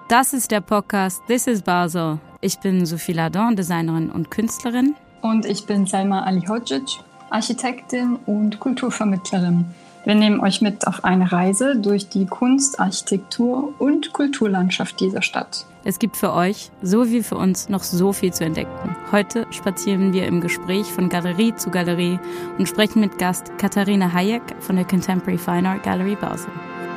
Das ist der Podcast This is Basel. Ich bin Sophie Ladon, Designerin und Künstlerin. Und ich bin Selma Alihodzic, Architektin und Kulturvermittlerin. Wir nehmen euch mit auf eine Reise durch die Kunst, Architektur und Kulturlandschaft dieser Stadt. Es gibt für euch, so wie für uns, noch so viel zu entdecken. Heute spazieren wir im Gespräch von Galerie zu Galerie und sprechen mit Gast Katharina Hayek von der Contemporary Fine Art Gallery Basel.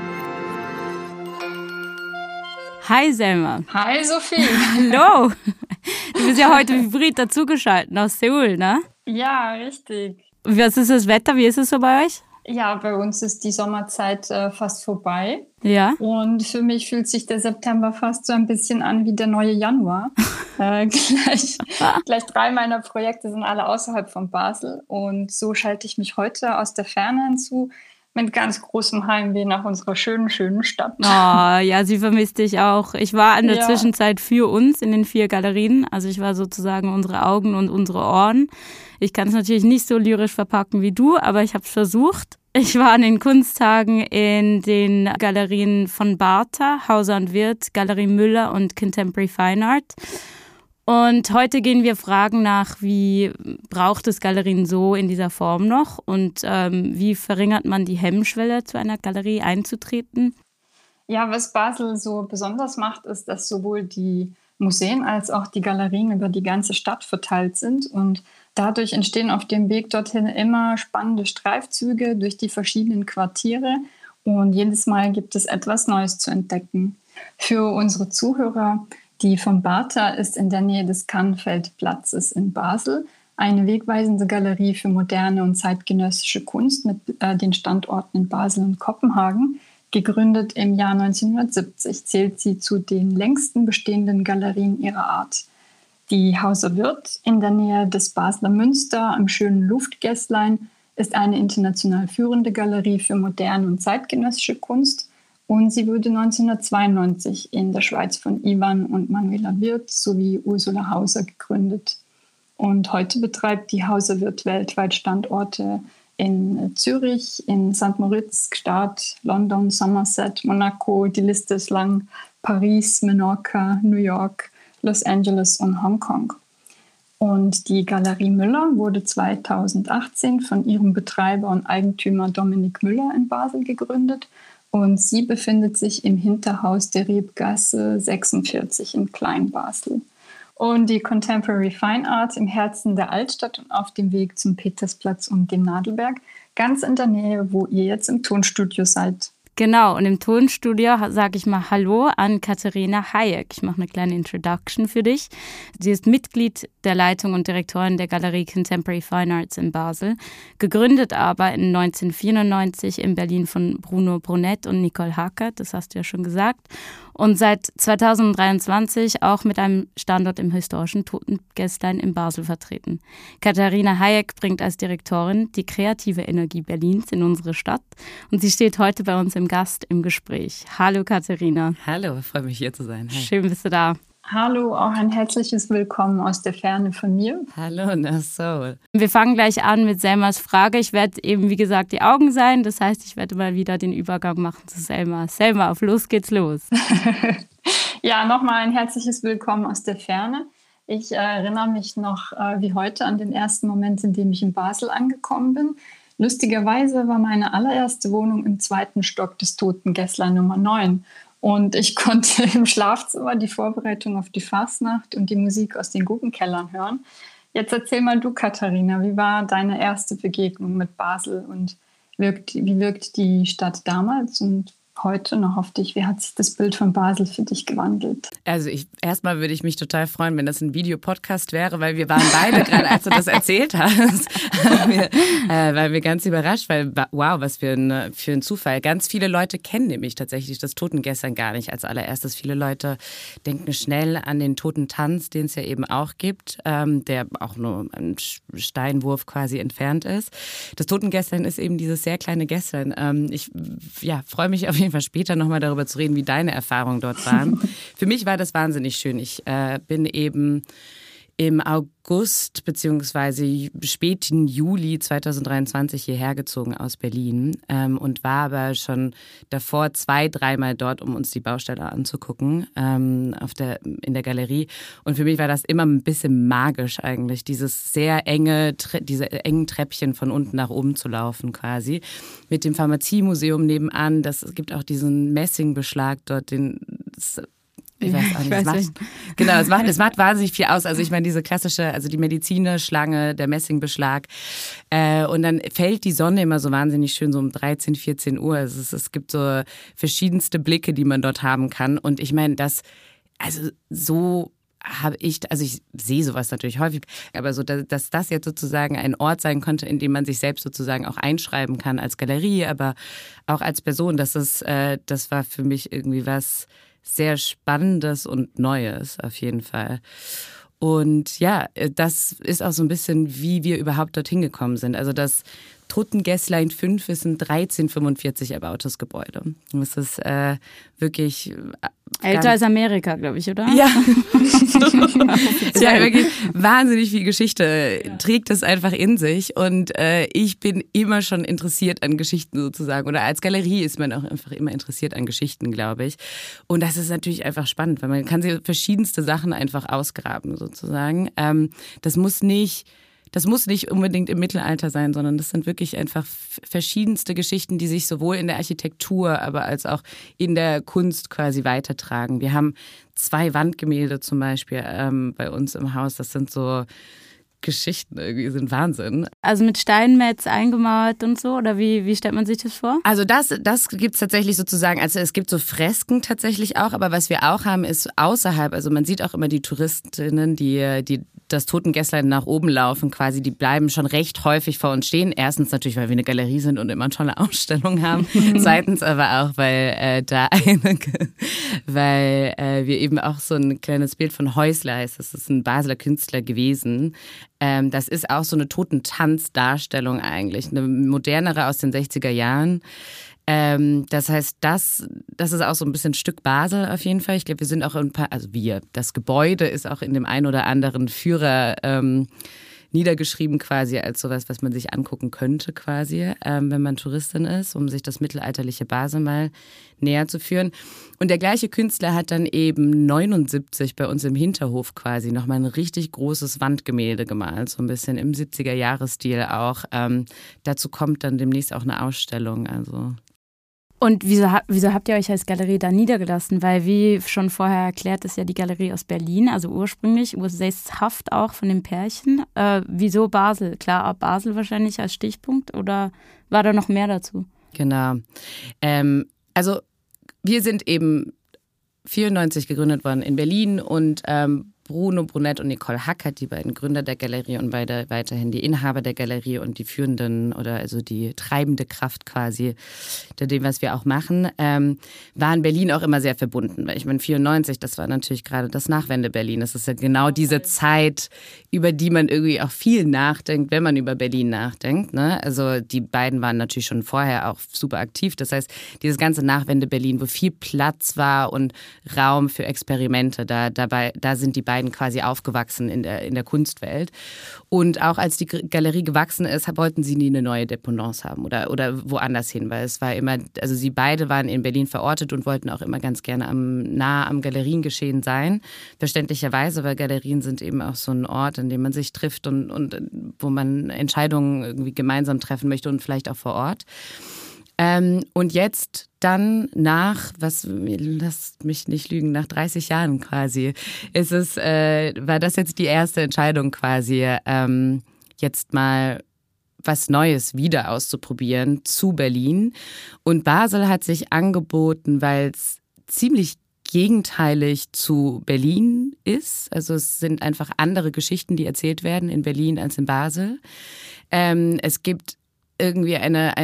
Hi Selma. Hi Sophie. Hallo. Du bist ja heute hybrid dazugeschaltet aus Seoul, ne? Ja, richtig. Was ist das Wetter? Wie ist es so bei euch? Ja, bei uns ist die Sommerzeit fast vorbei. Ja. Und für mich fühlt sich der September fast so ein bisschen an wie der neue Januar. Gleich 3 meiner Projekte sind alle außerhalb von Basel. Und so schalte ich mich heute aus der Ferne hinzu mit ganz großem Heimweh nach unserer schönen, schönen Stadt. Oh, ja, sie vermisst dich auch. Ich war in der Zwischenzeit für uns in den 4 Galerien. Also ich war sozusagen unsere Augen und unsere Ohren. Ich kann es natürlich nicht so lyrisch verpacken wie du, aber ich habe es versucht. Ich war an den Kunsttagen in den Galerien von Bartha, Hauser und Wirth, Galerie Müller und Contemporary Fine Art. Und heute gehen wir Fragen nach, wie braucht es Galerien so in dieser Form noch und wie verringert man die Hemmschwelle, zu einer Galerie einzutreten? Ja, was Basel so besonders macht, ist, dass sowohl die Museen als auch die Galerien über die ganze Stadt verteilt sind und dadurch entstehen auf dem Weg dorthin immer spannende Streifzüge durch die verschiedenen Quartiere und jedes Mal gibt es etwas Neues zu entdecken. Für unsere Zuhörer, die von Bartha ist in der Nähe des Kannfeldplatzes in Basel eine wegweisende Galerie für moderne und zeitgenössische Kunst mit den Standorten in Basel und Kopenhagen. Gegründet im Jahr 1970 zählt sie zu den längsten bestehenden Galerien ihrer Art. Die Hauser Wirth in der Nähe des Basler Münster am schönen Luftgässlein ist eine international führende Galerie für moderne und zeitgenössische Kunst und sie wurde 1992 in der Schweiz von Ivan und Manuela Wirth sowie Ursula Hauser gegründet. Und heute betreibt die Hauser Wirth weltweit Standorte in Zürich, in St. Moritz, Gstaad, London, Somerset, Monaco, die Liste ist lang, Paris, Menorca, New York, Los Angeles und Hongkong. Und die Galerie Müller wurde 2018 von ihrem Betreiber und Eigentümer Dominik Müller in Basel gegründet und sie befindet sich im Hinterhaus der Rebgasse 46 in Klein-Basel. Und die Contemporary Fine Art im Herzen der Altstadt und auf dem Weg zum Petersplatz und dem Nadelberg, ganz in der Nähe, wo ihr jetzt im Tonstudio seid. Genau, und im Tonstudio sage ich mal Hallo an Katharina Hayek. Ich mache eine kleine Introduction für dich. Sie ist Mitglied der Leitung und Direktorin der Galerie Contemporary Fine Arts in Basel, gegründet aber in 1994 in Berlin von Bruno Brunet und Nicole Hakert, das hast du ja schon gesagt, und seit 2023 auch mit einem Standort im historischen Totengässlein in Basel vertreten. Katharina Hayek bringt als Direktorin die kreative Energie Berlins in unsere Stadt und sie steht heute bei uns im Gast im Gespräch. Hallo Katharina. Hallo, ich freue mich hier zu sein. Hi. Schön bist du da. Hallo, auch ein herzliches Willkommen aus der Ferne von mir. Hallo, na so. Wir fangen gleich an mit Selmas Frage. Ich werde eben, wie gesagt, die Augen sein. Das heißt, ich werde mal wieder den Übergang machen zu Selma. Selma, auf los geht's los. Ja, nochmal ein herzliches Willkommen aus der Ferne. Ich erinnere mich noch wie heute an den ersten Moment, in dem ich in Basel angekommen bin. Lustigerweise war meine allererste Wohnung im 2. Stock des Totengässlein Nummer 9. Und ich konnte im Schlafzimmer die Vorbereitung auf die Fastnacht und die Musik aus den Guggenkellern hören. Jetzt erzähl mal du, Katharina, wie war deine erste Begegnung mit Basel und wie wirkt die Stadt damals und heute noch auf dich? Wie hat sich das Bild von Basel für dich gewandelt? Also erstmal würde ich mich total freuen, wenn das ein Videopodcast wäre, weil wir waren beide gerade, als du das erzählt hast, weil wir ganz überrascht, weil wow, was für ein Zufall. Ganz viele Leute kennen nämlich tatsächlich das Totengässlein gar nicht als allererstes. Viele Leute denken schnell an den Totentanz, den es ja eben auch gibt, der auch nur ein Steinwurf quasi entfernt ist. Das Totengässlein ist eben dieses sehr kleine Gässlein. Ich freue mich auf jeden Fall später nochmal darüber zu reden, wie deine Erfahrungen dort waren. Für mich war das wahnsinnig schön. Ich bin eben im August bzw. späten Juli 2023 hierher gezogen aus Berlin und war aber schon davor 2-3 Mal dort, um uns die Baustelle anzugucken in der Galerie. Und für mich war das immer ein bisschen magisch eigentlich, diese engen Treppchen von unten nach oben zu laufen quasi. Mit dem Pharmaziemuseum nebenan, es gibt auch diesen Messingbeschlag dort, ich weiß auch nicht. Es macht wahnsinnig viel aus. Also ich meine, diese klassische, also die Medizinerschlange, der Messingbeschlag. Und dann fällt die Sonne immer so wahnsinnig schön so um 13, 14 Uhr. Also es gibt so verschiedenste Blicke, die man dort haben kann. Und ich meine, ich sehe sowas natürlich häufig, aber so, dass das jetzt sozusagen ein Ort sein konnte, in dem man sich selbst sozusagen auch einschreiben kann als Galerie, aber auch als Person, das war für mich irgendwie was sehr Spannendes und Neues auf jeden Fall. Und ja, das ist auch so ein bisschen, wie wir überhaupt dorthin gekommen sind. Also das Totengässlein 5 ist ein 1345 erbautes Gebäude. Das ist wirklich älter als Amerika, glaube ich, oder? Ja. Ja, wirklich wahnsinnig viel Geschichte trägt es einfach in sich. Und ich bin immer schon interessiert an Geschichten sozusagen. Oder als Galerie ist man auch einfach immer interessiert an Geschichten, glaube ich. Und das ist natürlich einfach spannend, weil man kann sich verschiedenste Sachen einfach ausgraben sozusagen. Das muss nicht unbedingt im Mittelalter sein, sondern das sind wirklich einfach verschiedenste Geschichten, die sich sowohl in der Architektur, aber als auch in der Kunst quasi weitertragen. Wir haben 2 Wandgemälde zum Beispiel bei uns im Haus. Das sind so Geschichten, irgendwie sind Wahnsinn. Also mit Steinmetz eingemauert und so? Oder wie stellt man sich das vor? Also das gibt es tatsächlich sozusagen, also es gibt so Fresken tatsächlich auch, aber was wir auch haben, ist außerhalb, also man sieht auch immer die Touristinnen, die das Totengässlein nach oben laufen quasi, die bleiben schon recht häufig vor uns stehen. Erstens natürlich, weil wir eine Galerie sind und immer eine tolle Ausstellung haben. Zweitens aber auch, weil wir eben auch so ein kleines Bild von Häusler heißt. Das ist ein Basler Künstler gewesen. Das ist auch so eine Totentanzdarstellung eigentlich, eine modernere aus den 60er Jahren. Das heißt, das ist auch so ein bisschen Stück Basel auf jeden Fall. Ich glaube, wir sind auch das Gebäude ist auch in dem einen oder anderen Führer niedergeschrieben quasi als sowas, was man sich angucken könnte quasi, wenn man Touristin ist, um sich das mittelalterliche Basel mal näher zu führen. Und der gleiche Künstler hat dann eben 79 bei uns im Hinterhof quasi nochmal ein richtig großes Wandgemälde gemalt, so ein bisschen im 70er-Jahres-Stil auch. Dazu kommt dann demnächst auch eine Ausstellung, also. Und wieso habt ihr euch als Galerie da niedergelassen? Weil, wie schon vorher erklärt, ist ja die Galerie aus Berlin, also ursprünglich, ursesshaft auch von dem Pärchen. Wieso Basel? Klar, Basel wahrscheinlich als Stichpunkt oder war da noch mehr dazu? Genau. Also wir sind eben 94 gegründet worden in Berlin und Bruno Brunett und Nicole Hackert, die beiden Gründer der Galerie und beide weiterhin die Inhaber der Galerie und die führenden oder also die treibende Kraft quasi hinter dem, was wir auch machen, waren Berlin auch immer sehr verbunden. Weil ich meine, 94, das war natürlich gerade das Nachwende-Berlin. Das ist ja genau diese Zeit, über die man irgendwie auch viel nachdenkt, wenn man über Berlin nachdenkt. Ne? Also die beiden waren natürlich schon vorher auch super aktiv. Das heißt, dieses ganze Nachwende-Berlin, wo viel Platz war und Raum für Experimente, da sind die beiden quasi aufgewachsen in der Kunstwelt. Und auch als die Galerie gewachsen ist, wollten sie nie eine neue Dependance haben oder woanders hin, weil es war immer, also sie beide waren in Berlin verortet und wollten auch immer ganz gerne nah am Galeriengeschehen sein. Verständlicherweise, weil Galerien sind eben auch so ein Ort, an dem man sich trifft und wo man Entscheidungen irgendwie gemeinsam treffen möchte und vielleicht auch vor Ort. Und jetzt dann lasst mich nicht lügen, nach 30 Jahren quasi, war das jetzt die erste Entscheidung quasi, jetzt mal was Neues wieder auszuprobieren zu Berlin. Und Basel hat sich angeboten, weil es ziemlich gegenteilig zu Berlin ist. Also es sind einfach andere Geschichten, die erzählt werden in Berlin als in Basel. Es gibt irgendwie eine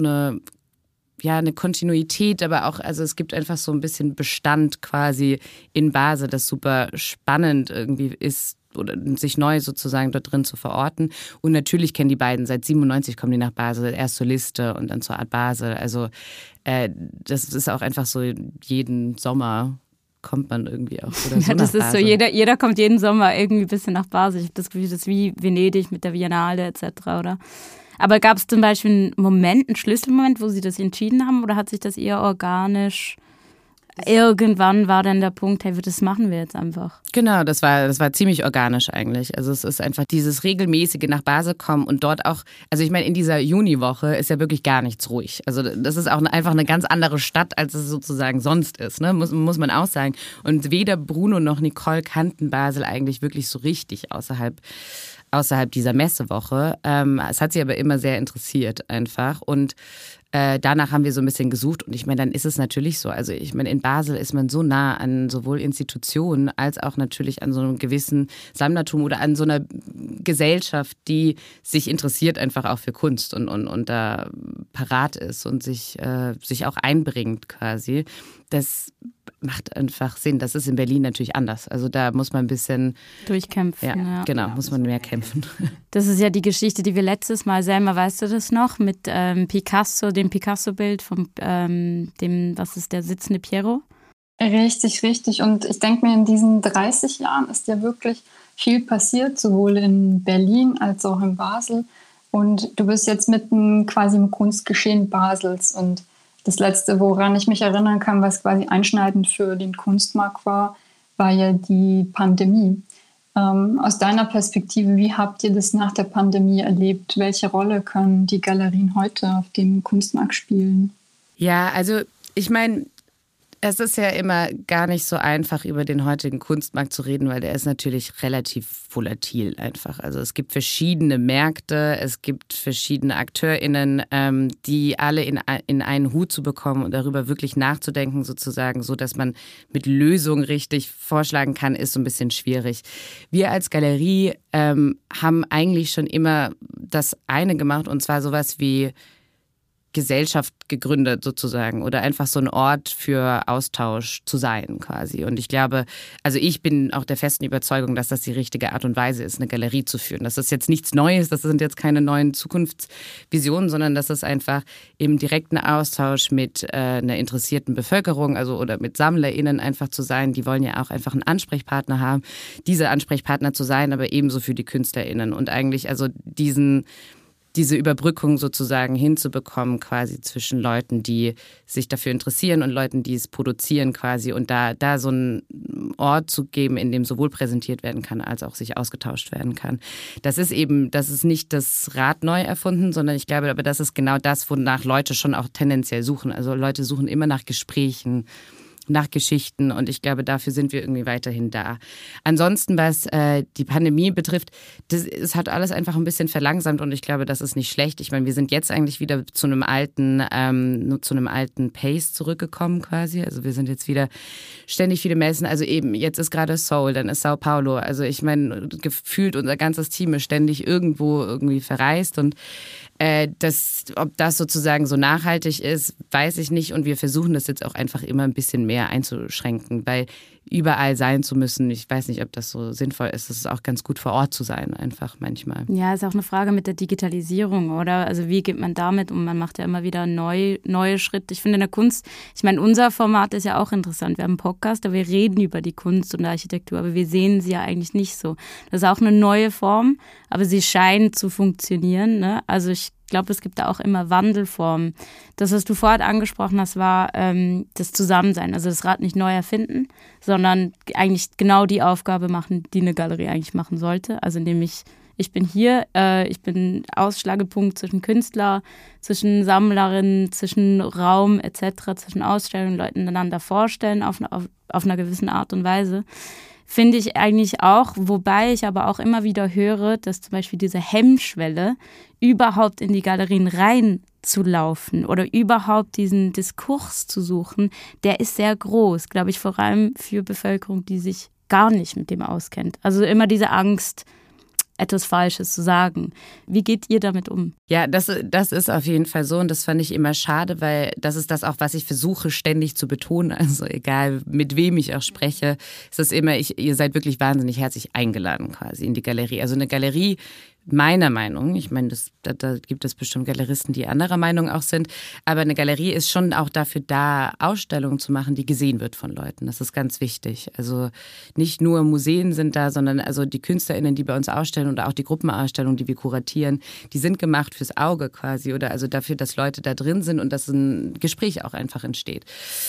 Kontinuität, aber auch, also es gibt einfach so ein bisschen Bestand quasi in Basel, das super spannend irgendwie ist oder sich neu sozusagen dort drin zu verorten. Und natürlich kennen die beiden, seit 97 kommen die nach Basel, erst zur Liste und dann zur Art Basel. Also das ist auch einfach so jeden Sommer kommt man irgendwie auch oder so ja, das nach ist Basel. so, jeder kommt jeden Sommer irgendwie ein bisschen nach Basel. Ich habe das Gefühl, das ist wie Venedig mit der Biennale etc., oder? Aber gab es zum Beispiel einen Moment, einen Schlüsselmoment, wo Sie das entschieden haben oder hat sich das eher organisch? Irgendwann war dann der Punkt, hey, das machen wir jetzt einfach. Genau, das war ziemlich organisch eigentlich. Also es ist einfach dieses regelmäßige nach Basel kommen und dort auch, also ich meine, in dieser Juniwoche ist ja wirklich gar nichts ruhig. Also das ist auch einfach eine ganz andere Stadt, als es sozusagen sonst ist, ne? Muss man auch sagen. Und weder Bruno noch Nicole kannten Basel eigentlich wirklich so richtig außerhalb dieser Messewoche. Es hat sie aber immer sehr interessiert einfach und danach haben wir so ein bisschen gesucht und ich meine, dann ist es natürlich so. Also ich meine, in Basel ist man so nah an sowohl Institutionen als auch natürlich an so einem gewissen Sammlertum oder an so einer Gesellschaft, die sich interessiert einfach auch für Kunst und da parat ist und sich auch einbringt quasi. Das macht einfach Sinn. Das ist in Berlin natürlich anders. Also da muss man ein bisschen durchkämpfen. Ja, genau, muss man mehr kämpfen. Das ist ja die Geschichte, die wir letztes Mal, Selma, weißt du das noch, mit Picasso, dem Picasso-Bild von dem, was ist der sitzende Piero? Richtig. Und ich denke mir, in diesen 30 Jahren ist ja wirklich viel passiert, sowohl in Berlin als auch in Basel. Und du bist jetzt mitten quasi im Kunstgeschehen Basels. Und das Letzte, woran ich mich erinnern kann, was quasi einschneidend für den Kunstmarkt war ja die Pandemie. Aus deiner Perspektive, wie habt ihr das nach der Pandemie erlebt? Welche Rolle können die Galerien heute auf dem Kunstmarkt spielen? Ja, also ich meine, es ist ja immer gar nicht so einfach, über den heutigen Kunstmarkt zu reden, weil der ist natürlich relativ volatil einfach. Also es gibt verschiedene Märkte, es gibt verschiedene AkteurInnen, die alle in einen Hut zu bekommen und darüber wirklich nachzudenken sozusagen, so dass man mit Lösungen richtig vorschlagen kann, ist so ein bisschen schwierig. Wir als Galerie haben eigentlich schon immer das eine gemacht und zwar sowas wie Gesellschaft gegründet sozusagen oder einfach so ein Ort für Austausch zu sein quasi. Und ich glaube, also ich bin auch der festen Überzeugung, dass das die richtige Art und Weise ist, eine Galerie zu führen. Das ist jetzt nichts Neues, das sind jetzt keine neuen Zukunftsvisionen, sondern das ist einfach im direkten Austausch mit einer interessierten Bevölkerung, also oder mit SammlerInnen einfach zu sein. Die wollen ja auch einfach einen Ansprechpartner haben, diese Ansprechpartner zu sein, aber ebenso für die KünstlerInnen und eigentlich also diese Überbrückung sozusagen hinzubekommen quasi zwischen Leuten, die sich dafür interessieren und Leuten, die es produzieren quasi und da so einen Ort zu geben, in dem sowohl präsentiert werden kann, als auch sich ausgetauscht werden kann. Das ist nicht das Rad neu erfunden, sondern ich glaube, aber das ist genau das, wonach Leute schon auch tendenziell suchen. Also Leute suchen immer nach Gesprächen, nach Geschichten und ich glaube, dafür sind wir irgendwie weiterhin da. Ansonsten, was die Pandemie betrifft, es hat alles einfach ein bisschen verlangsamt und ich glaube, das ist nicht schlecht. Ich meine, wir sind jetzt eigentlich wieder zu einem alten Pace zurückgekommen quasi. Also wir sind jetzt wieder ständig viele Messen. Also eben, jetzt ist gerade Seoul, dann ist Sao Paulo. Also ich meine, gefühlt unser ganzes Team ist ständig irgendwo irgendwie verreist und ob das sozusagen so nachhaltig ist, weiß ich nicht. Und wir versuchen das jetzt auch einfach immer ein bisschen mehr einzuschränken, weil überall sein zu müssen, ich weiß nicht, ob das so sinnvoll ist. Es ist auch ganz gut vor Ort zu sein, einfach manchmal. Ja, ist auch eine Frage mit der Digitalisierung, oder? Also wie geht man damit um? Man macht ja immer wieder neue Schritte. Ich finde in der Kunst, ich meine, unser Format ist ja auch interessant. Wir haben einen Podcast, aber wir reden über die Kunst und Architektur, aber wir sehen sie ja eigentlich nicht so. Das ist auch eine neue Form, aber sie scheint zu funktionieren, ne? Also ich glaube, es gibt da auch immer Wandelformen. Das, was du vorhin angesprochen hast, war das Zusammensein. Also das Rad nicht neu erfinden, sondern eigentlich genau die Aufgabe machen, die eine Galerie eigentlich machen sollte. Also indem ich bin hier, ich bin Ausschlagepunkt zwischen Künstler, zwischen Sammlerinnen, zwischen Raum etc., zwischen Ausstellungen, Leuten einander vorstellen auf einer gewissen Art und Weise. Finde ich eigentlich auch, wobei ich aber auch immer wieder höre, dass zum Beispiel diese Hemmschwelle, überhaupt in die Galerien reinzulaufen oder überhaupt diesen Diskurs zu suchen, der ist sehr groß, glaube ich, vor allem für Bevölkerung, die sich gar nicht mit dem auskennt. Also immer diese Angst, etwas Falsches zu sagen. Wie geht ihr damit um? Ja, das ist auf jeden Fall so und das fand ich immer schade, weil das ist das auch, was ich versuche ständig zu betonen. Also egal, mit wem ich auch spreche, ist es immer, ihr seid wirklich wahnsinnig herzlich eingeladen quasi in die Galerie. Also eine Galerie meiner Meinung, ich meine, da gibt es bestimmt Galeristen, die anderer Meinung auch sind, aber eine Galerie ist schon auch dafür da, Ausstellungen zu machen, die gesehen wird von Leuten. Das ist ganz wichtig. Also nicht nur Museen sind da, sondern also die KünstlerInnen, die bei uns ausstellen oder auch die Gruppenausstellungen, die wir kuratieren, die sind gemacht fürs Auge quasi oder also dafür, dass Leute da drin sind und dass ein Gespräch auch einfach entsteht.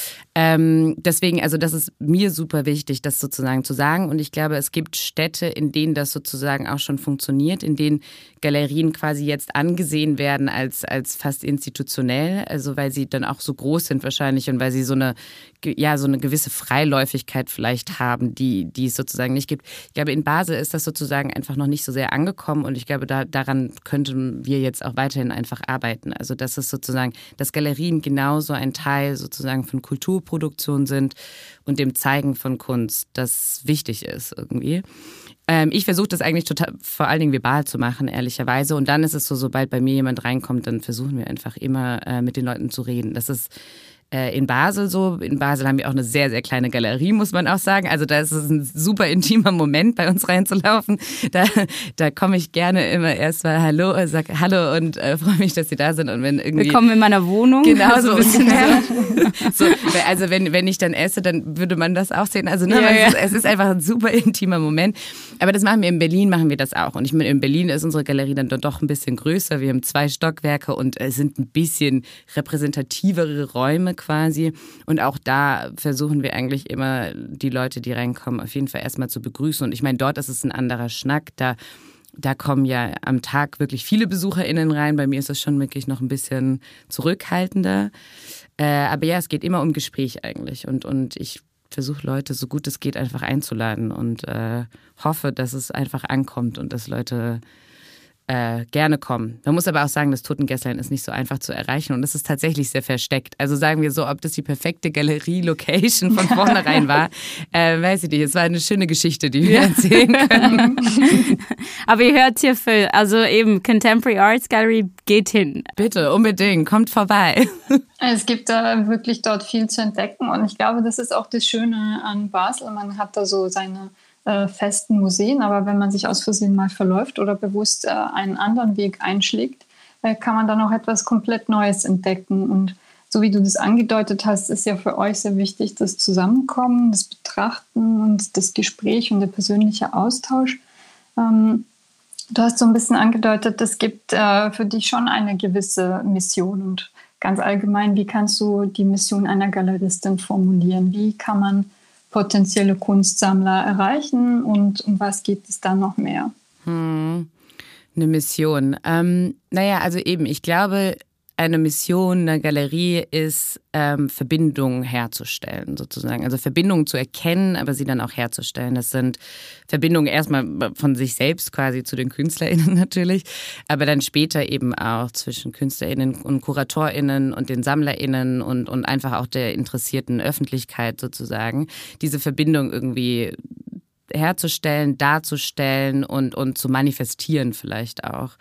Deswegen, also das ist mir super wichtig, das sozusagen zu sagen. Und ich glaube, es gibt Städte, in denen das sozusagen auch schon funktioniert, in denen Galerien quasi jetzt angesehen werden als fast institutionell, also weil sie dann auch so groß sind wahrscheinlich und weil sie so eine gewisse Freiläufigkeit vielleicht haben, die es sozusagen nicht gibt. Ich glaube, in Basel ist das sozusagen einfach noch nicht so sehr angekommen und ich glaube, daran könnten wir jetzt auch weiterhin einfach arbeiten. Also das ist sozusagen, dass Galerien genauso ein Teil sozusagen von Kulturproduktion sind und dem Zeigen von Kunst, das wichtig ist irgendwie. Ich versuche das eigentlich total, vor allen Dingen verbal zu machen, ehrlicherweise. Und dann ist es so, sobald bei mir jemand reinkommt, dann versuchen wir einfach immer mit den Leuten zu reden. Das ist in Basel so. In Basel haben wir auch eine sehr, sehr kleine Galerie, muss man auch sagen. Also da ist es ein super intimer Moment, bei uns reinzulaufen. Da komme ich gerne immer erstmal Hallo, sage Hallo und freue mich, dass Sie da sind. Und wenn irgendwie willkommen in meiner Wohnung. Genau so. So, also wenn ich dann esse, dann würde man das auch sehen. Also es ist einfach ein super intimer Moment. Aber das machen wir in Berlin, machen wir das auch. Und ich meine, in Berlin ist unsere Galerie dann doch ein bisschen größer. Wir haben 2 Stockwerke und es sind ein bisschen repräsentativere Räume quasi. Und auch da versuchen wir eigentlich immer, die Leute, die reinkommen, auf jeden Fall erstmal zu begrüßen. Und ich meine, dort ist es ein anderer Schnack. Da kommen ja am Tag wirklich viele BesucherInnen rein. Bei mir ist das schon wirklich noch ein bisschen zurückhaltender. Aber ja, es geht immer um Gespräch eigentlich. Und ich versuche Leute, so gut es geht, einfach einzuladen und hoffe, dass es einfach ankommt und dass Leute gerne kommen. Man muss aber auch sagen, das Totengässlein ist nicht so einfach zu erreichen und es ist tatsächlich sehr versteckt. Also sagen wir so, ob das die perfekte Galerie-Location von vornherein war, weiß ich nicht. Es war eine schöne Geschichte, die wir erzählen können. Aber ihr hört hier viel, also eben Contemporary Arts Gallery geht hin. Bitte, unbedingt, kommt vorbei. Es gibt da wirklich dort viel zu entdecken und ich glaube, das ist auch das Schöne an Basel. Man hat da so seine festen Museen, aber wenn man sich aus Versehen mal verläuft oder bewusst einen anderen Weg einschlägt, kann man dann auch etwas komplett Neues entdecken. Und so wie du das angedeutet hast, ist ja für euch sehr wichtig, das Zusammenkommen, das Betrachten und das Gespräch und der persönliche Austausch. Du hast so ein bisschen angedeutet, es gibt für dich schon eine gewisse Mission und ganz allgemein, wie kannst du die Mission einer Galeristin formulieren? Wie kann man potenzielle Kunstsammler erreichen und um was geht es da noch mehr? Eine Mission. Also eben, ich glaube, eine Mission einer Galerie ist, Verbindungen herzustellen, sozusagen. Also Verbindungen zu erkennen, aber sie dann auch herzustellen. Das sind Verbindungen erstmal von sich selbst quasi zu den KünstlerInnen natürlich, aber dann später eben auch zwischen KünstlerInnen und KuratorInnen und den SammlerInnen und einfach auch der interessierten Öffentlichkeit sozusagen. Diese Verbindung irgendwie herzustellen, darzustellen und zu manifestieren vielleicht auch.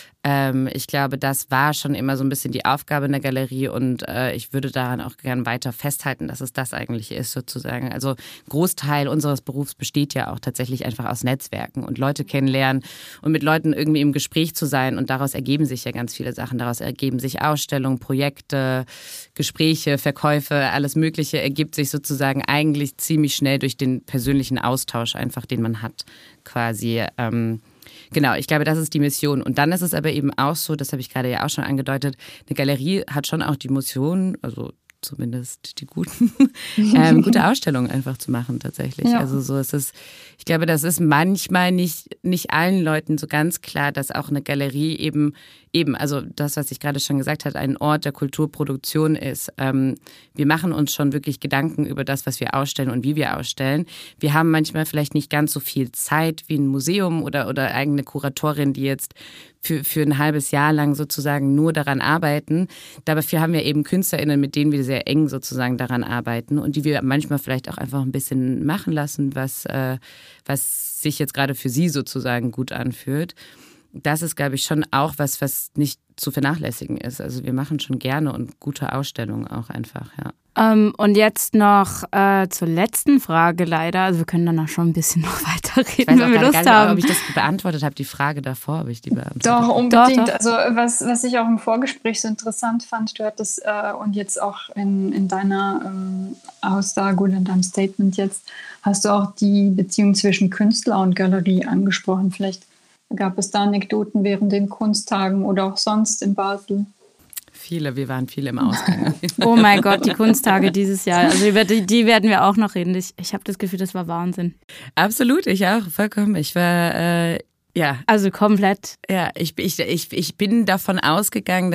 Ich glaube, das war schon immer so ein bisschen die Aufgabe in der Galerie und ich würde daran auch gern weiter festhalten, dass es das eigentlich ist sozusagen. Also ein Großteil unseres Berufs besteht ja auch tatsächlich einfach aus Netzwerken und Leute kennenlernen und mit Leuten irgendwie im Gespräch zu sein und daraus ergeben sich ja ganz viele Sachen. Daraus ergeben sich Ausstellungen, Projekte, Gespräche, Verkäufe, alles Mögliche ergibt sich sozusagen eigentlich ziemlich schnell durch den persönlichen Austausch einfach, den man hat quasi. Genau, ich glaube, das ist die Mission. Und dann ist es aber eben auch so, das habe ich gerade ja auch schon angedeutet, eine Galerie hat schon auch die Mission, also zumindest die guten, gute Ausstellungen einfach zu machen tatsächlich. Ja. Also so ist es, ich glaube, das ist manchmal nicht allen Leuten so ganz klar, dass auch eine Galerie eben, also das, was ich gerade schon gesagt habe, ein Ort der Kulturproduktion ist. Wir machen uns schon wirklich Gedanken über das, was wir ausstellen und wie wir ausstellen. Wir haben manchmal vielleicht nicht ganz so viel Zeit wie ein Museum oder eigene Kuratorin, die jetzt für ein halbes Jahr lang sozusagen nur daran arbeiten. Dafür haben wir eben KünstlerInnen, mit denen wir sehr eng sozusagen daran arbeiten und die wir manchmal vielleicht auch einfach ein bisschen machen lassen, was sich jetzt gerade für sie sozusagen gut anfühlt. das ist, glaube ich, schon auch was nicht zu vernachlässigen ist. Also wir machen schon gerne und gute Ausstellungen auch einfach, ja. Und jetzt noch zur letzten Frage leider. Also wir können danach schon ein bisschen noch weiterreden, wenn wir Lust haben. Ich weiß auch ob ich das beantwortet habe. Die Frage davor habe ich die beantwortet. Doch, unbedingt. Doch. Also was ich auch im Vorgespräch so interessant fand, du hattest und jetzt auch in deiner Aussage oder in deinem Statement jetzt, hast du auch die Beziehung zwischen Künstler und Galerie angesprochen. Vielleicht gab es da Anekdoten während den Kunsttagen oder auch sonst in Basel? Wir waren viele im Ausgang. Oh mein Gott, die Kunsttage dieses Jahr. Also über die werden wir auch noch reden. Ich habe das Gefühl, das war Wahnsinn. Absolut, ich auch, vollkommen. Ich war, ja. Also komplett. Ja, ich bin davon ausgegangen,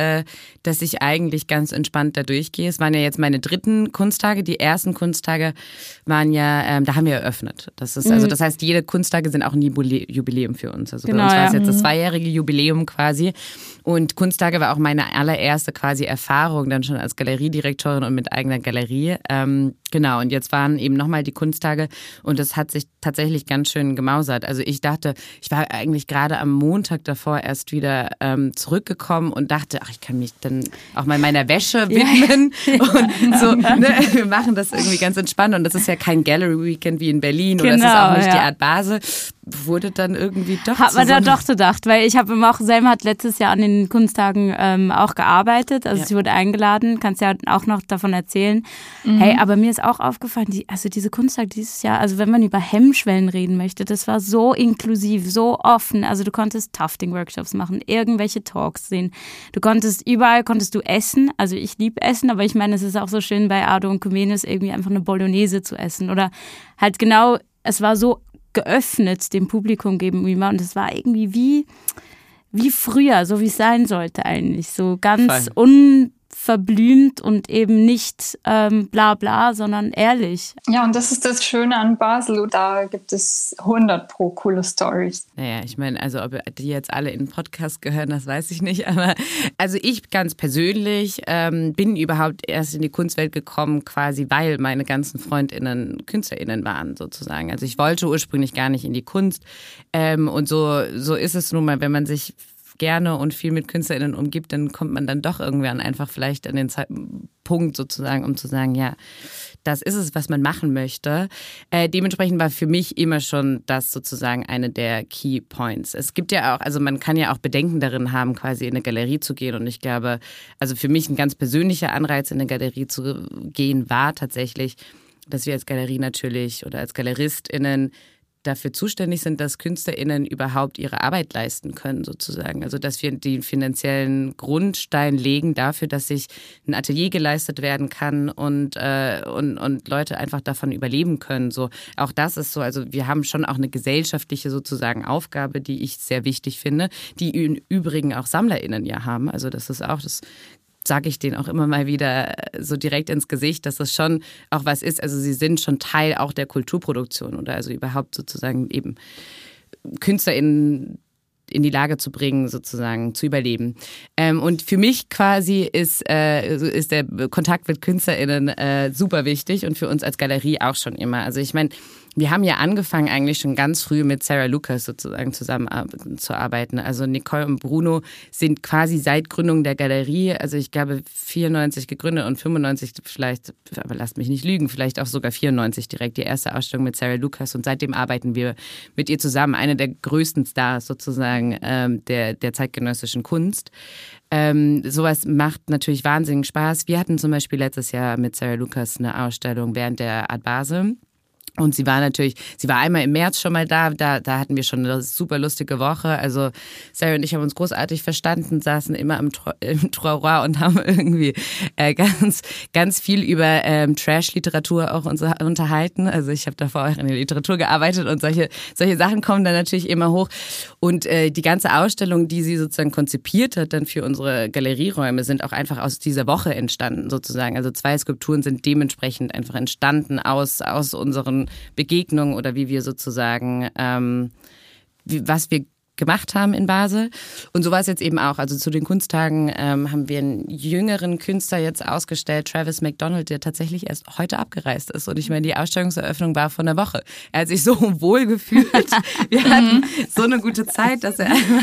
dass ich eigentlich ganz entspannt da durchgehe. Es waren ja jetzt meine 3. Kunsttage. Die ersten Kunsttage waren ja, da haben wir eröffnet. Das heißt, jede Kunsttage sind auch ein Jubiläum für uns. Also bei uns war es jetzt das 2-jährige Jubiläum quasi. Und Kunsttage war auch meine allererste quasi Erfahrung dann schon als Galeriedirektorin und mit eigener Galerie. Genau, und jetzt waren eben nochmal die Kunsttage und das hat sich tatsächlich ganz schön gemausert. Also ich dachte, ich war eigentlich gerade am Montag davor erst wieder zurückgekommen und dachte, ach, ich kann mich dann auch mal meiner Wäsche widmen. Und so, ne, wir machen das irgendwie ganz entspannt und das ist ja kein Gallery Weekend wie in Berlin oder es ist auch nicht die Art Basel. Wurde dann irgendwie doch hat man da doch gedacht, weil ich habe auch, Selma hat letztes Jahr an den Kunsttagen auch gearbeitet, also sie wurde eingeladen, kannst ja auch noch davon erzählen. Hey, aber mir ist auch aufgefallen, diese Kunsttage dieses Jahr, also wenn man über Hemmschwellen reden möchte, das war so inklusiv, so offen, also du konntest Tufting-Workshops machen, irgendwelche Talks sehen, überall konntest du essen, also ich liebe Essen, aber ich meine, es ist auch so schön bei Ado und Comenius irgendwie einfach eine Bolognese zu essen oder halt genau, es war so geöffnet dem Publikum gegenüber und es war irgendwie wie früher, so wie es sein sollte eigentlich, so ganz unverblümt und eben nicht bla bla, sondern ehrlich. Ja, und das ist das Schöne an Basel, da gibt es 100 pro coole Stories. Naja, ich meine, also ob die jetzt alle in den Podcast gehören, das weiß ich nicht, aber also ich ganz persönlich bin überhaupt erst in die Kunstwelt gekommen, quasi weil meine ganzen FreundInnen KünstlerInnen waren sozusagen. Also ich wollte ursprünglich gar nicht in die Kunst und so ist es nun mal, wenn man sich gerne und viel mit KünstlerInnen umgibt, dann kommt man dann doch irgendwann einfach vielleicht an den Punkt sozusagen, um zu sagen, ja, das ist es, was man machen möchte. Dementsprechend war für mich immer schon das sozusagen eine der Key Points. Es gibt ja auch, also man kann ja auch Bedenken darin haben, quasi in eine Galerie zu gehen und ich glaube, also für mich ein ganz persönlicher Anreiz, in eine Galerie zu gehen, war tatsächlich, dass wir als Galerie natürlich oder als GaleristInnen dafür zuständig sind, dass KünstlerInnen überhaupt ihre Arbeit leisten können, sozusagen. Also, dass wir den finanziellen Grundstein legen dafür, dass sich ein Atelier geleistet werden kann und Leute einfach davon überleben können. So, auch das ist so, also wir haben schon auch eine gesellschaftliche sozusagen Aufgabe, die ich sehr wichtig finde, die im Übrigen auch SammlerInnen ja haben. Also, das ist auch das sage ich denen auch immer mal wieder so direkt ins Gesicht, dass das schon auch was ist. Also sie sind schon Teil auch der Kulturproduktion oder also überhaupt sozusagen eben KünstlerInnen in die Lage zu bringen, sozusagen zu überleben. Und für mich quasi ist der Kontakt mit KünstlerInnen super wichtig und für uns als Galerie auch schon immer. Also ich meine, wir haben ja angefangen eigentlich schon ganz früh mit Sarah Lucas sozusagen zusammen zu arbeiten. Also Nicole und Bruno sind quasi seit Gründung der Galerie, also ich glaube 94 gegründet und 95 vielleicht, aber lasst mich nicht lügen, vielleicht auch sogar 94 direkt die erste Ausstellung mit Sarah Lucas und seitdem arbeiten wir mit ihr zusammen. Eine der größten Stars sozusagen der zeitgenössischen Kunst. Sowas macht natürlich wahnsinnigen Spaß. Wir hatten zum Beispiel letztes Jahr mit Sarah Lucas eine Ausstellung während der Art Basel. Und sie war einmal im März schon mal da hatten wir schon eine super lustige Woche. Also Sarah und ich haben uns großartig verstanden, saßen immer im Trauroir und haben irgendwie ganz, ganz viel über Trash-Literatur auch uns unterhalten. Also ich habe davor auch in der Literatur gearbeitet und solche Sachen kommen dann natürlich immer hoch. Und die ganze Ausstellung, die sie sozusagen konzipiert hat dann für unsere Galerieräume, sind auch einfach aus dieser Woche entstanden sozusagen. Also 2 Skulpturen sind dementsprechend einfach entstanden aus unseren Begegnungen oder wie wir sozusagen, was wir gemacht haben in Basel. Und so war es jetzt eben auch. Also zu den Kunsttagen haben wir einen jüngeren Künstler jetzt ausgestellt, Travis McDonald, der tatsächlich erst heute abgereist ist. Und ich meine, die Ausstellungseröffnung war vor einer Woche. Er hat sich so wohl gefühlt. Wir hatten so eine gute Zeit, dass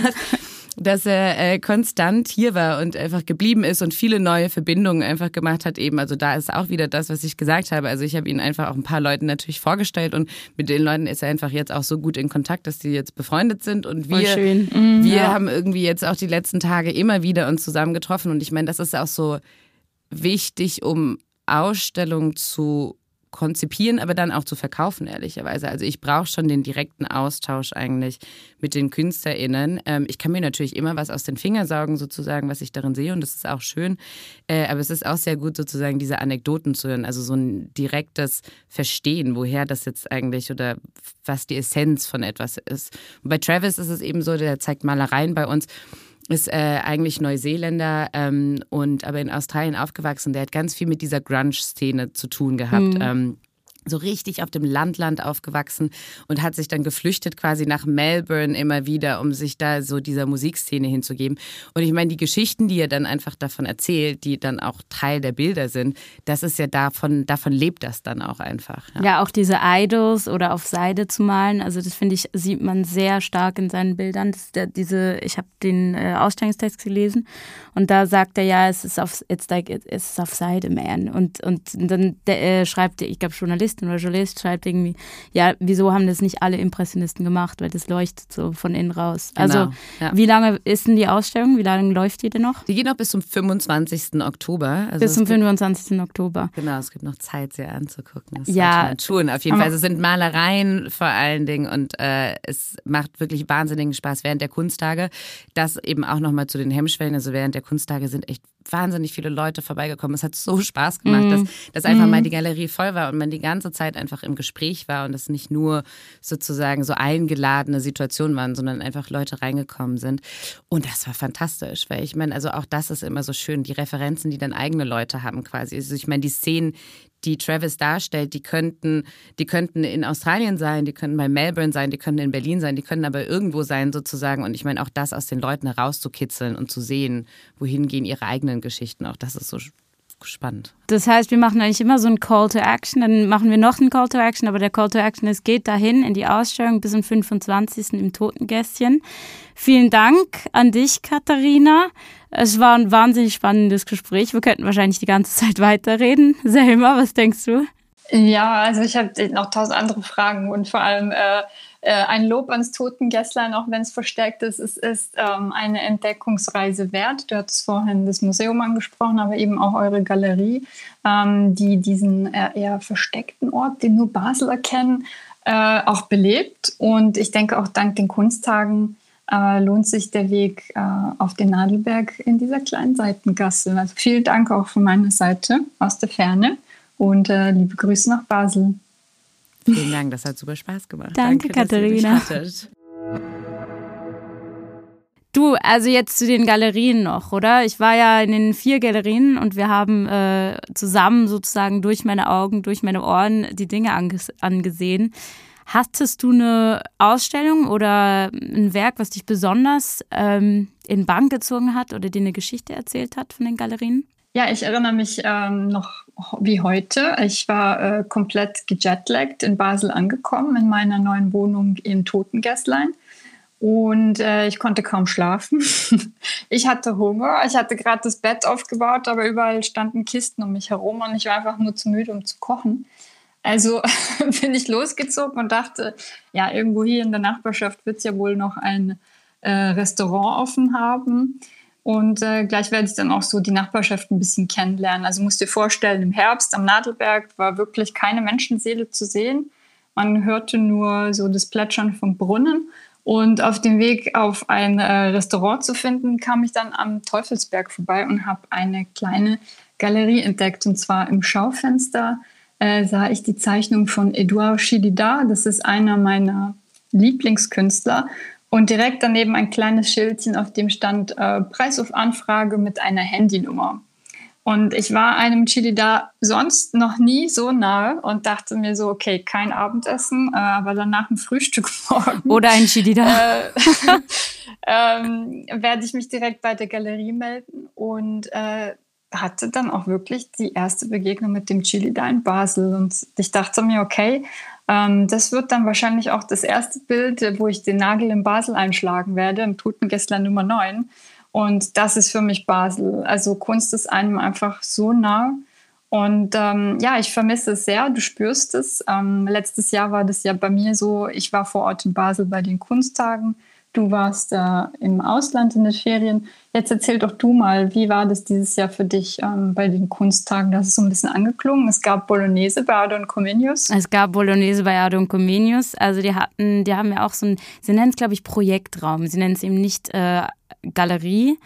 er konstant hier war und einfach geblieben ist und viele neue Verbindungen einfach gemacht hat eben. Also da ist auch wieder das, was ich gesagt habe. Also ich habe ihn einfach auch ein paar Leuten natürlich vorgestellt und mit den Leuten ist er einfach jetzt auch so gut in Kontakt, dass die jetzt befreundet sind und wir haben irgendwie jetzt auch die letzten Tage immer wieder uns zusammen getroffen und ich meine, das ist auch so wichtig, um Ausstellungen zu konzipieren, aber dann auch zu verkaufen, ehrlicherweise. Also ich brauche schon den direkten Austausch eigentlich mit den KünstlerInnen. Ich kann mir natürlich immer was aus den Fingern saugen, sozusagen, was ich darin sehe und das ist auch schön. Aber es ist auch sehr gut, sozusagen diese Anekdoten zu hören, also so ein direktes Verstehen, woher das jetzt eigentlich oder was die Essenz von etwas ist. Und bei Travis ist es eben so, der zeigt Malereien bei uns, ist eigentlich Neuseeländer und aber in Australien aufgewachsen. Der hat ganz viel mit dieser Grunge-Szene zu tun gehabt. So richtig auf dem Land aufgewachsen und hat sich dann geflüchtet quasi nach Melbourne immer wieder, um sich da so dieser Musikszene hinzugeben. Und ich meine, die Geschichten, die er dann einfach davon erzählt, die dann auch Teil der Bilder sind, das ist ja davon lebt das dann auch einfach. Ja, auch diese Idols oder auf Seide zu malen, also das finde ich, sieht man sehr stark in seinen Bildern. Ich habe den Ausstellungstext gelesen und da sagt er ja, es ist auf Seide, man. Und dann schreibt er, ich glaube Journalist oder Journalist schreibt irgendwie, ja, wieso haben das nicht alle Impressionisten gemacht, weil das leuchtet so von innen raus. Also genau, ja. Wie lange ist denn die Ausstellung? Wie lange läuft die denn noch? Die geht noch bis zum 25. Oktober. Also bis zum 25. Oktober. Genau, es gibt noch Zeit, sie anzugucken. Das ja, sollte man tun. Auf jeden Fall, es sind Malereien vor allen Dingen und es macht wirklich wahnsinnigen Spaß während der Kunsttage. Das eben auch nochmal zu den Hemmschwellen, also während der Kunsttage sind echt wahnsinnig viele Leute vorbeigekommen. Es hat so Spaß gemacht, dass einfach mal die Galerie voll war und man die ganze Zeit einfach im Gespräch war und es nicht nur sozusagen so eingeladene Situationen waren, sondern einfach Leute reingekommen sind. Und das war fantastisch, weil ich meine, also auch das ist immer so schön, die Referenzen, die dann eigene Leute haben quasi. Also ich meine, die Szenen, die Travis darstellt, die könnten in Australien sein, die könnten bei Melbourne sein, die könnten in Berlin sein, die können aber irgendwo sein sozusagen. Und ich meine, auch das aus den Leuten herauszukitzeln und zu sehen, wohin gehen ihre eigenen Geschichten, auch das ist so spannend. Das heißt, wir machen eigentlich immer so einen Call to Action, dann machen wir noch einen Call to Action, aber der Call to Action ist, geht dahin in die Ausstellung bis zum 25. im Totengässchen. Vielen Dank an dich, Katharina. Es war ein wahnsinnig spannendes Gespräch. Wir könnten wahrscheinlich die ganze Zeit weiterreden. Selma, was denkst du? Ja, also ich habe noch 1000 andere Fragen und vor allem ein Lob ans Totengässlein, auch wenn es verstärkt ist. Es ist eine Entdeckungsreise wert. Du hattest vorhin das Museum angesprochen, aber eben auch eure Galerie, die diesen eher versteckten Ort, den nur Basler kennen, auch belebt. Und ich denke auch dank den Kunsttagen lohnt sich der Weg auf den Nadelberg in dieser kleinen Seitengasse. Also vielen Dank auch von meiner Seite aus der Ferne und liebe Grüße nach Basel. Vielen Dank, das hat super Spaß gemacht. Danke Katharina. Du, also jetzt zu den Galerien noch, oder? Ich war ja in den 4 Galerien und wir haben zusammen sozusagen durch meine Augen, durch meine Ohren die Dinge angesehen. Hattest du eine Ausstellung oder ein Werk, was dich besonders in Bann gezogen hat oder dir eine Geschichte erzählt hat von den Galerien? Ja, ich erinnere mich noch wie heute. Ich war komplett gejetlaggt in Basel angekommen, in meiner neuen Wohnung im Totengässlein. Und ich konnte kaum schlafen. Ich hatte Hunger. Ich hatte gerade das Bett aufgebaut, aber überall standen Kisten um mich herum und ich war einfach nur zu müde, um zu kochen. Also bin ich losgezogen und dachte, ja, irgendwo hier in der Nachbarschaft wird es ja wohl noch ein Restaurant offen haben. Und gleich werde ich dann auch so die Nachbarschaft ein bisschen kennenlernen. Also musst dir vorstellen, im Herbst am Nadelberg war wirklich keine Menschenseele zu sehen. Man hörte nur so das Plätschern vom Brunnen. Und auf dem Weg auf ein Restaurant zu finden, kam ich dann am Teufelsberg vorbei und habe eine kleine Galerie entdeckt. Und zwar im Schaufenster sah ich die Zeichnung von Edouard Chidida. Das ist einer meiner Lieblingskünstler. Und direkt daneben ein kleines Schildchen, auf dem stand Preis auf Anfrage mit einer Handynummer. Und ich war einem Chili da sonst noch nie so nahe und dachte mir so, okay, kein Abendessen, aber danach ein Frühstück morgen. Oder ein Chili da. Werde ich mich direkt bei der Galerie melden und hatte dann auch wirklich die erste Begegnung mit dem Chili da in Basel. Und ich dachte mir, okay, das wird dann wahrscheinlich auch das erste Bild, wo ich den Nagel in Basel einschlagen werde, im Totengessler Nummer 9. Und das ist für mich Basel. Also Kunst ist einem einfach so nah. Und ich vermisse es sehr, du spürst es. Letztes Jahr war das ja bei mir so, ich war vor Ort in Basel bei den Kunsttagen. Du warst im Ausland in den Ferien. Jetzt erzähl doch du mal, wie war das dieses Jahr für dich bei den Kunsttagen? Das ist so ein bisschen angeklungen. Es gab Bolognese bei Ardon Comenius. Es gab Bolognese bei Ardon Comenius. Also die haben ja auch so ein, sie nennen es, glaube ich, Projektraum. Sie nennen es eben nicht Galerie.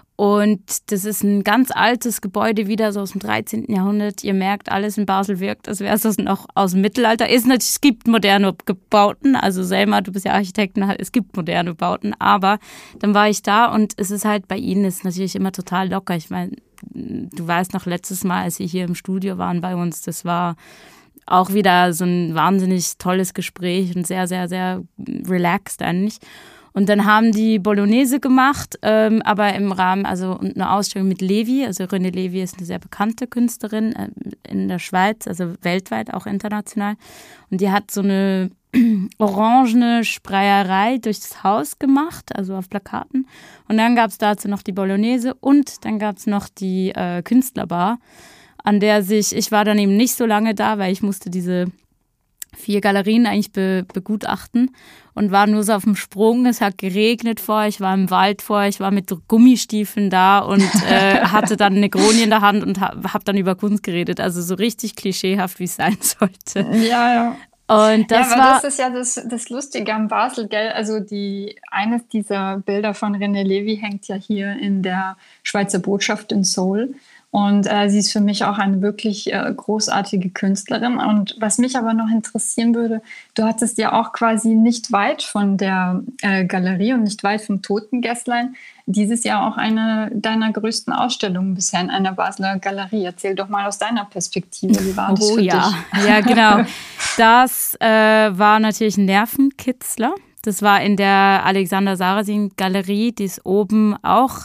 Und das ist ein ganz altes Gebäude, wieder so aus dem 13. Jahrhundert. Ihr merkt, alles in Basel wirkt, als wäre es noch aus dem Mittelalter. Es gibt moderne Bauten, also Selma, du bist ja Architektin, es gibt moderne Bauten. Aber dann war ich da und es ist halt bei ihnen ist natürlich immer total locker. Ich meine, du weißt noch, letztes Mal, als sie hier im Studio waren bei uns, das war auch wieder so ein wahnsinnig tolles Gespräch und sehr, sehr, sehr relaxed eigentlich. Und dann haben die Bolognese gemacht, aber im Rahmen, also eine Ausstellung mit Levi. Also René Levi ist eine sehr bekannte Künstlerin in der Schweiz, also weltweit, auch international. Und die hat so eine orangene Spreierei durchs Haus gemacht, also auf Plakaten. Und dann gab es dazu noch die Bolognese und dann gab es noch die Künstlerbar, an der ich war dann eben nicht so lange da, weil ich musste diese 4 Galerien eigentlich begutachten und war nur so auf dem Sprung. Es hat geregnet vorher, ich war im Wald vorher, ich war mit Gummistiefeln da und hatte dann eine Negroni in der Hand und habe dann über Kunst geredet. Also so richtig klischeehaft, wie es sein sollte. Ja. Und das das ist ja das Lustige am Basel, gell? Also eines dieser Bilder von René Levi hängt ja hier in der Schweizer Botschaft in Seoul. Und sie ist für mich auch eine wirklich großartige Künstlerin. Und was mich aber noch interessieren würde, du hattest ja auch quasi nicht weit von der Galerie und nicht weit vom Totengesslein dieses Jahr auch eine deiner größten Ausstellungen bisher in einer Basler Galerie. Erzähl doch mal aus deiner Perspektive, wie war das für dich? Ja, genau. Das war natürlich ein Nervenkitzler. Das war in der Alexander Sarrazin Galerie, die ist oben auch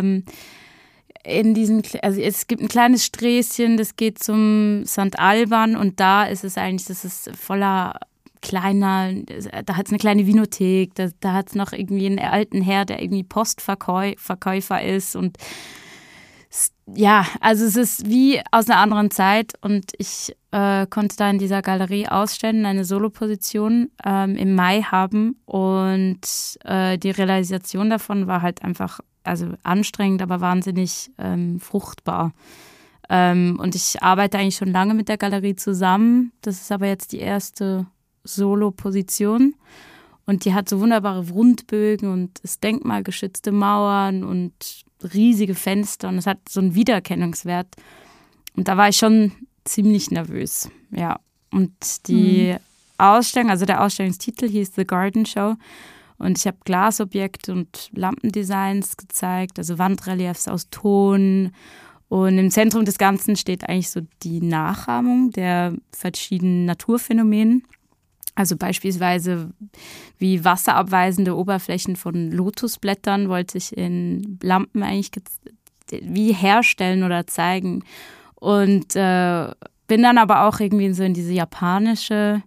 also es gibt ein kleines Sträßchen, das geht zum St. Alban und da ist es eigentlich, das ist voller kleiner, da hat es eine kleine Vinothek, da hat es noch irgendwie einen alten Herr, der irgendwie Postverkäufer ist und ja, also es ist wie aus einer anderen Zeit und ich konnte da in dieser Galerie ausstellen, eine Soloposition im Mai haben und die Realisation davon war halt einfach anstrengend, aber wahnsinnig fruchtbar. Und ich arbeite eigentlich schon lange mit der Galerie zusammen. Das ist aber jetzt die erste Solo-Position. Und die hat so wunderbare Rundbögen und ist denkmalgeschützte Mauern und riesige Fenster. Und es hat so einen Wiedererkennungswert. Und da war ich schon ziemlich nervös. Ja. Und die Ausstellung, also der Ausstellungstitel hieß The Garden Show. Und ich habe Glasobjekte und Lampendesigns gezeigt, also Wandreliefs aus Ton. Und im Zentrum des Ganzen steht eigentlich so die Nachahmung der verschiedenen Naturphänomene. Also beispielsweise wie wasserabweisende Oberflächen von Lotusblättern wollte ich in Lampen eigentlich wie herstellen oder zeigen. Und bin dann aber auch irgendwie so in diese japanische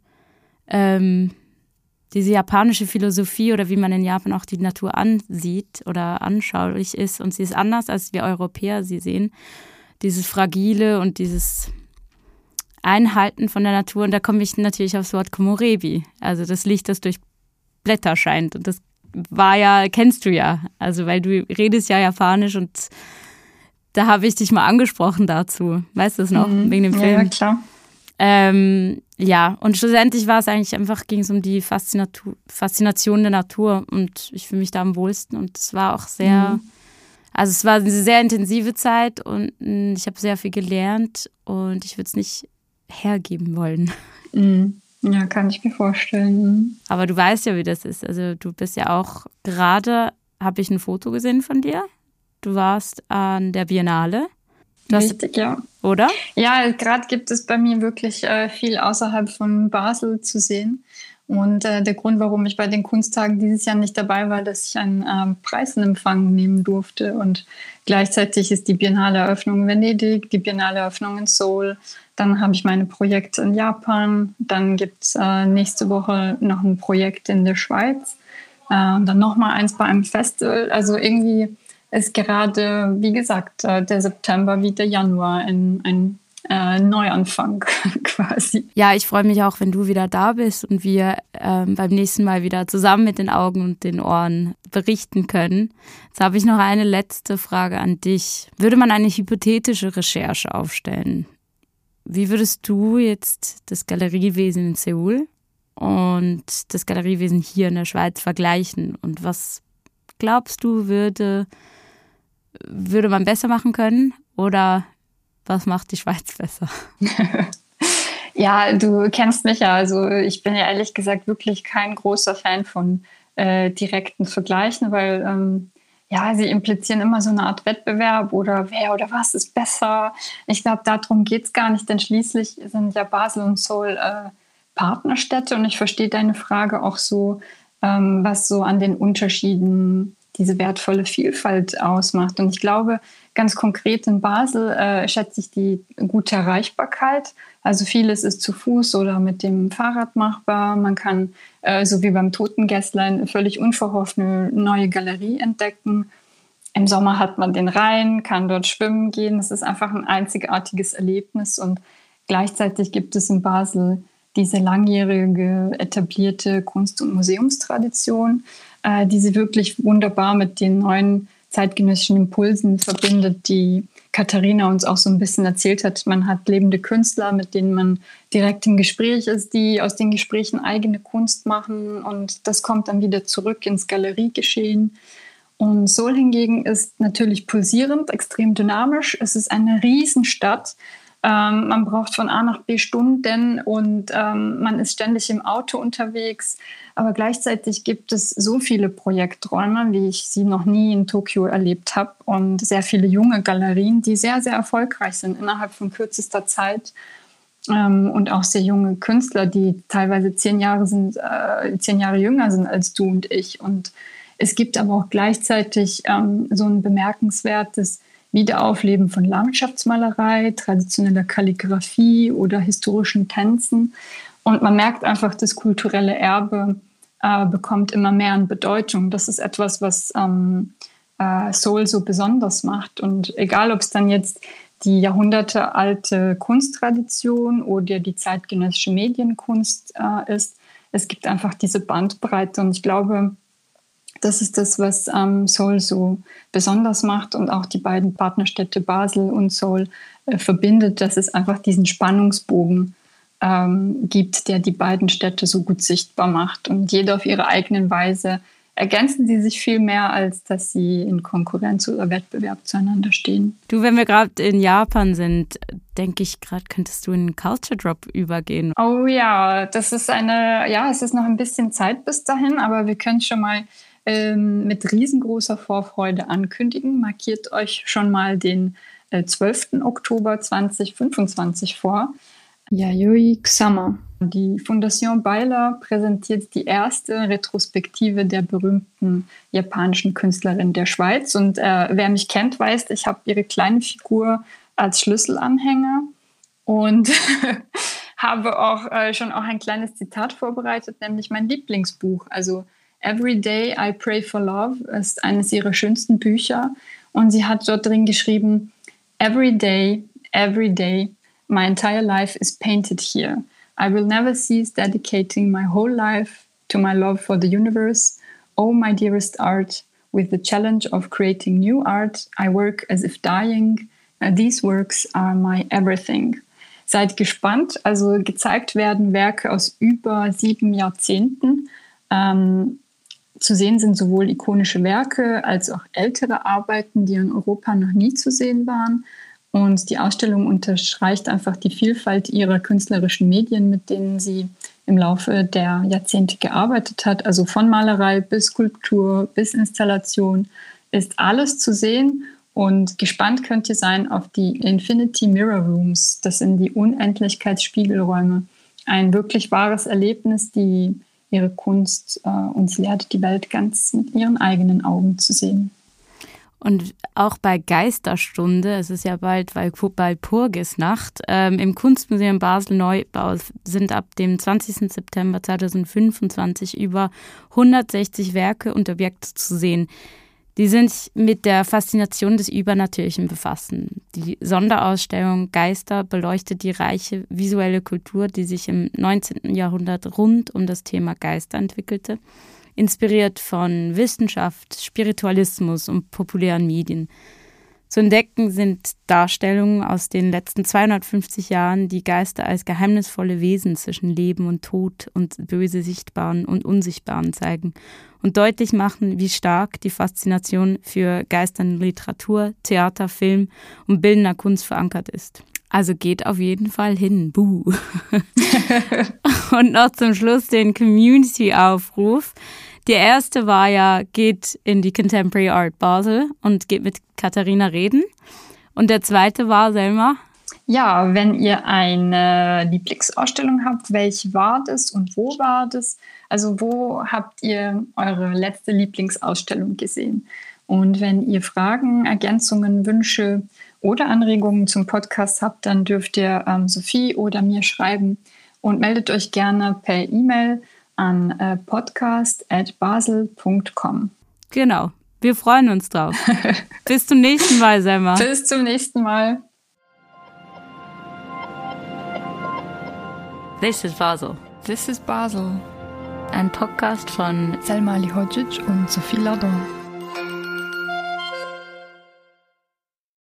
Philosophie oder wie man in Japan auch die Natur ansieht oder anschaulich ist. Und sie ist anders, als wir Europäer sie sehen. Dieses Fragile und dieses Einhalten von der Natur. Und da komme ich natürlich aufs Wort Komorebi. Also das Licht, das durch Blätter scheint. Und das kennst du ja. Also weil du redest ja Japanisch und da habe ich dich mal angesprochen dazu. Weißt du das noch? Wegen dem Film? Ja, klar. Und schlussendlich war es eigentlich einfach, ging es um die Faszination der Natur und ich fühle mich da am wohlsten und es war auch sehr, also es war eine sehr intensive Zeit und ich habe sehr viel gelernt und ich würde es nicht hergeben wollen. Ja, kann ich mir vorstellen. Aber du weißt ja, wie das ist, also du bist ja auch, gerade habe ich ein Foto gesehen von dir, du warst an der Biennale. Richtig, ja. Oder? Ja, gerade gibt es bei mir wirklich viel außerhalb von Basel zu sehen. Und der Grund, warum ich bei den Kunsttagen dieses Jahr nicht dabei war, dass ich einen Preis in Empfang nehmen durfte. Und gleichzeitig ist die Biennale-Eröffnung in Venedig, die Biennale-Eröffnung in Seoul. Dann habe ich meine Projekte in Japan. Dann gibt es nächste Woche noch ein Projekt in der Schweiz. Und dann nochmal eins bei einem Festival. Also irgendwie ist gerade, wie gesagt, der September wie der Januar ein Neuanfang quasi. Ja, ich freue mich auch, wenn du wieder da bist und wir beim nächsten Mal wieder zusammen mit den Augen und den Ohren berichten können. Jetzt habe ich noch eine letzte Frage an dich. Würde man eine hypothetische Recherche aufstellen? Wie würdest du jetzt das Galeriewesen in Seoul und das Galeriewesen hier in der Schweiz vergleichen? Und was glaubst du, würde man besser machen können? Oder was macht die Schweiz besser? Ja, du kennst mich ja. Also ich bin ja ehrlich gesagt wirklich kein großer Fan von direkten Vergleichen, weil sie implizieren immer so eine Art Wettbewerb oder wer oder was ist besser. Ich glaube, darum geht es gar nicht, denn schließlich sind ja Basel und Seoul Partnerstädte und ich verstehe deine Frage auch so, was so an den Unterschieden diese wertvolle Vielfalt ausmacht. Und ich glaube, ganz konkret in Basel schätze ich die gute Erreichbarkeit. Also vieles ist zu Fuß oder mit dem Fahrrad machbar. Man kann, so wie beim Totengässlein, völlig unverhofft eine neue Galerie entdecken. Im Sommer hat man den Rhein, kann dort schwimmen gehen. Es ist einfach ein einzigartiges Erlebnis. Und gleichzeitig gibt es in Basel diese langjährige etablierte Kunst- und Museumstradition, die sie wirklich wunderbar mit den neuen zeitgenössischen Impulsen verbindet, die Katharina uns auch so ein bisschen erzählt hat. Man hat lebende Künstler, mit denen man direkt im Gespräch ist, die aus den Gesprächen eigene Kunst machen und das kommt dann wieder zurück ins Galeriegeschehen. Und Seoul hingegen ist natürlich pulsierend, extrem dynamisch. Es ist eine Riesenstadt. Man braucht von A nach B Stunden und man ist ständig im Auto unterwegs. Aber gleichzeitig gibt es so viele Projekträume, wie ich sie noch nie in Tokio erlebt habe. Und sehr viele junge Galerien, die sehr, sehr erfolgreich sind innerhalb von kürzester Zeit. Und auch sehr junge Künstler, die teilweise 10 Jahre jünger sind als du und ich. Und es gibt aber auch gleichzeitig so ein bemerkenswertes Wiederaufleben von Landschaftsmalerei, traditioneller Kalligraphie oder historischen Tänzen. Und man merkt einfach, das kulturelle Erbe bekommt immer mehr an Bedeutung. Das ist etwas, was Seoul so besonders macht. Und egal, ob es dann jetzt die jahrhundertealte Kunsttradition oder die zeitgenössische Medienkunst ist, es gibt einfach diese Bandbreite. Und ich glaube, das ist das, was Seoul so besonders macht und auch die beiden Partnerstädte Basel und Seoul verbindet, dass es einfach diesen Spannungsbogen gibt, der die beiden Städte so gut sichtbar macht. Und jede auf ihre eigene Weise ergänzen sie sich viel mehr, als dass sie in Konkurrenz oder Wettbewerb zueinander stehen. Du, wenn wir gerade in Japan sind, denke ich gerade, könntest du in einen Culture Drop übergehen. Oh ja, es ist noch ein bisschen Zeit bis dahin, aber wir können schon mal mit riesengroßer Vorfreude ankündigen. Markiert euch schon mal den 12. Oktober 2025 vor. Yayoi Kusama. Die Fondation Beiler präsentiert die erste Retrospektive der berühmten japanischen Künstlerin der Schweiz. Und wer mich kennt, weiß, ich habe ihre kleine Figur als Schlüsselanhänger und habe auch schon ein kleines Zitat vorbereitet, nämlich mein Lieblingsbuch. Also Every Day I Pray for Love ist eines ihrer schönsten Bücher. Und sie hat dort drin geschrieben, every day, my entire life is painted here. I will never cease dedicating my whole life to my love for the universe. Oh, my dearest art, with the challenge of creating new art, I work as if dying. These works are my everything. Seid gespannt, also gezeigt werden Werke aus über 7 Jahrzehnten. Zu sehen sind sowohl ikonische Werke als auch ältere Arbeiten, die in Europa noch nie zu sehen waren. Und die Ausstellung unterstreicht einfach die Vielfalt ihrer künstlerischen Medien, mit denen sie im Laufe der Jahrzehnte gearbeitet hat. Also von Malerei bis Skulptur bis Installation ist alles zu sehen. Und gespannt könnt ihr sein auf die Infinity Mirror Rooms. Das sind die Unendlichkeitsspiegelräume. Ein wirklich wahres Erlebnis, die ihre Kunst uns lehrt, die Welt ganz mit ihren eigenen Augen zu sehen. Und auch bei Geisterstunde, es ist ja bald Walpurgisnacht, im Kunstmuseum Basel-Neubau sind ab dem 20. September 2025 über 160 Werke und Objekte zu sehen, die sich mit der Faszination des Übernatürlichen befassen. Die Sonderausstellung Geister beleuchtet die reiche visuelle Kultur, die sich im 19. Jahrhundert rund um das Thema Geister entwickelte, inspiriert von Wissenschaft, Spiritualismus und populären Medien. Zu entdecken sind Darstellungen aus den letzten 250 Jahren, die Geister als geheimnisvolle Wesen zwischen Leben und Tod und Böse Sichtbaren und Unsichtbaren zeigen und deutlich machen, wie stark die Faszination für Geister in Literatur, Theater, Film und bildender Kunst verankert ist. Also geht auf jeden Fall hin. Buh. Und noch zum Schluss den Community-Aufruf. Die erste war ja, geht in die Contemporary Art Basel und geht mit Katharina reden. Und der zweite war, Selma? Ja, wenn ihr eine Lieblingsausstellung habt, welche war das und wo war das? Also wo habt ihr eure letzte Lieblingsausstellung gesehen? Und wenn ihr Fragen, Ergänzungen, Wünsche oder Anregungen zum Podcast habt, dann dürft ihr Sophie oder mir schreiben und meldet euch gerne per E-Mail an podcast@basel.com. Genau, wir freuen uns drauf. Bis zum nächsten Mal, Selma. Bis zum nächsten Mal. This is Basel. This is Basel. Ein Podcast von Selma Lihodzic und Sophie Ladon.